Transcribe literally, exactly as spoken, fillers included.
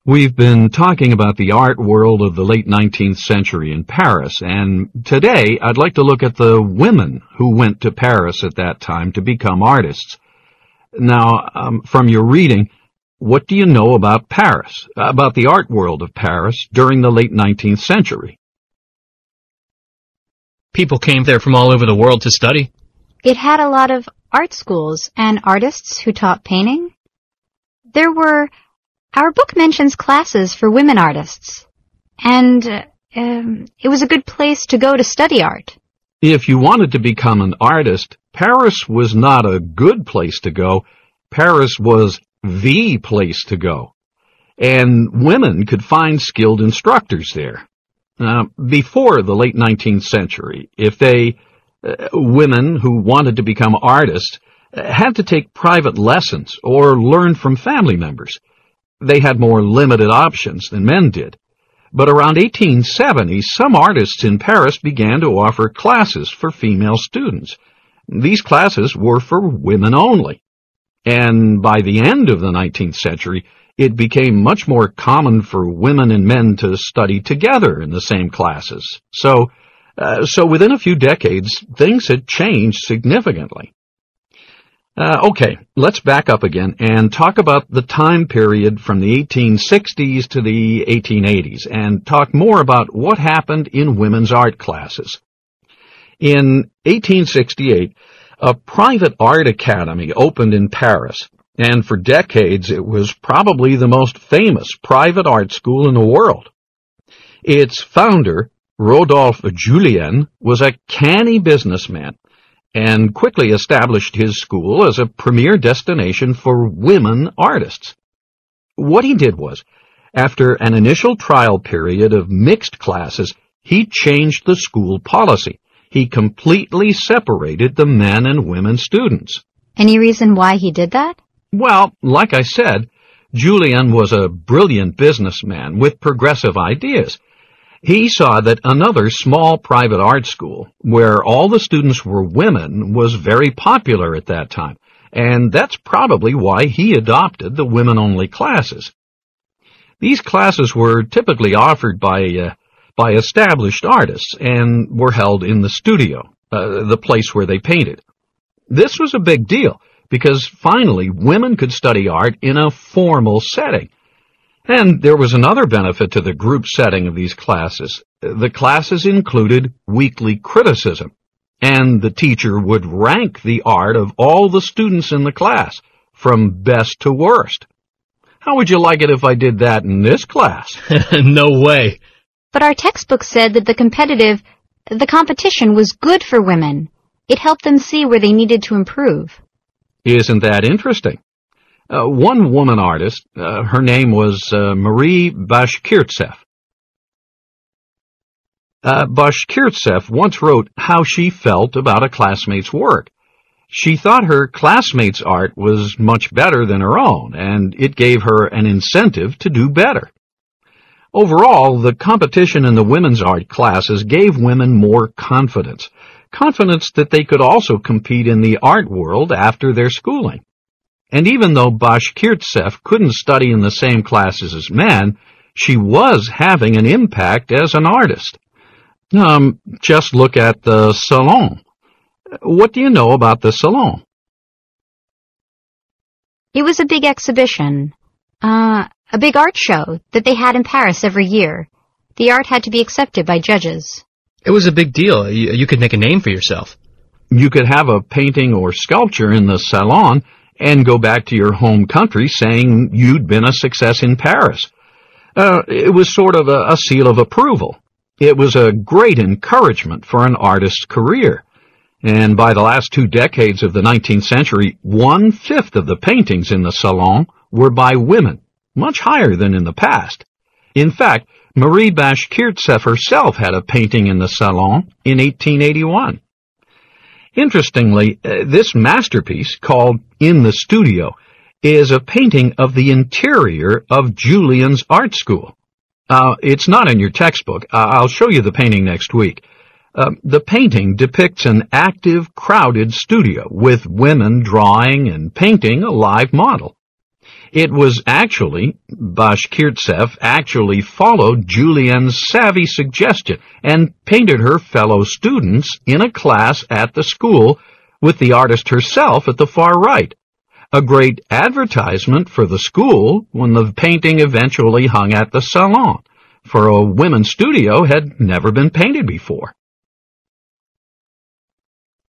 We've been talking about the art world of the late nineteenth century in Paris, and today I'd like to look at the women who went to Paris at that time to become artists. Now, um, from your reading, what do you know about Paris, about the art world of Paris during the late nineteenth century? People came there from all over the world to study. It had a lot of art schools and artists who taught painting. There were... Our book mentions classes for women artists, and uh, um, it was a good place to go to study art. If you wanted to become an artist, Paris was not a good place to go. Paris was the place to go. And women could find skilled instructors there. Uh, before the late nineteenth century, if they, uh, women who wanted to become artists, uh, had to take private lessons or learn from family members. They had more limited options than men did. But around eighteen seventy, some artists in Paris began to offer classes for female students. These classes were for women only. And by the end of the nineteenth century, it became much more common for women and men to study together in the same classes. So, uh, so within a few decades, things had changed significantly. Uh, okay, let's back up again and talk about the time period from the eighteen sixties to the eighteen eighties and talk more about what happened in women's art classes. In eighteen sixty-eight, a private art academy opened in Paris, and for decades it was probably the most famous private art school in the world. Its founder, Rodolphe Julien, was a canny businessman and quickly established his school as a premier destination for women artists. What he did was, after an initial trial period of mixed classes, he changed the school policy. He completely separated the men and women students. Any reason why he did that? Well, like I said, Julien was a brilliant businessman with progressive ideas. He saw that another small private art school, where all the students were women, was very popular at that time, and that's probably why he adopted the women-only classes. These classes were typically offered by uh, by established artists and were held in the studio, uh, the place where they painted. This was a big deal, because finally women could study art in a formal setting. And there was another benefit to the group setting of these classes. The classes included weekly criticism, and the teacher would rank the art of all the students in the class, from best to worst. How would you like it if I did that in this class? No way. But our textbook said that the competitive, the competition was good for women. It helped them see where they needed to improve. Isn't that interesting? Uh, one woman artist, uh, her name was uh, Marie Bashkirtseff. Uh, Bashkirtseff once wrote how she felt about a classmate's work. She thought her classmate's art was much better than her own, and it gave her an incentive to do better. Overall, the competition in the women's art classes gave women more confidence, confidence that they could also compete in the art world after their schooling. And even though Bashkirtseff couldn't study in the same classes as men, she was having an impact as an artist. Um, just look at the Salon. What do you know about the Salon? It was a big exhibition, uh, a big art show that they had in Paris every year. The art had to be accepted by judges. It was a big deal. You, you could make a name for yourself. You could have a painting or sculpture in the Salon and go back to your home country saying you'd been a success in Paris. Uh, it was sort of a, a seal of approval. It was a great encouragement for an artist's career. And by the last two decades of the nineteenth century, one-fifth of the paintings in the Salon were by women, much higher than in the past. In fact, Marie Bashkirtseff herself had a painting in the Salon in eighteen eighty-one. Interestingly, uh, this masterpiece, called In the Studio, is a painting of the interior of Julien's art school. Uh, it's not in your textbook. Uh, I'll show you the painting next week. Uh, the painting depicts an active, crowded studio with women drawing and painting a live model. It was actually, Bashkirtsev actually followed Julien's savvy suggestion and painted her fellow students in a class at the school with the artist herself at the far right. A great advertisement for the school when the painting eventually hung at the salon, for a women's studio had never been painted before.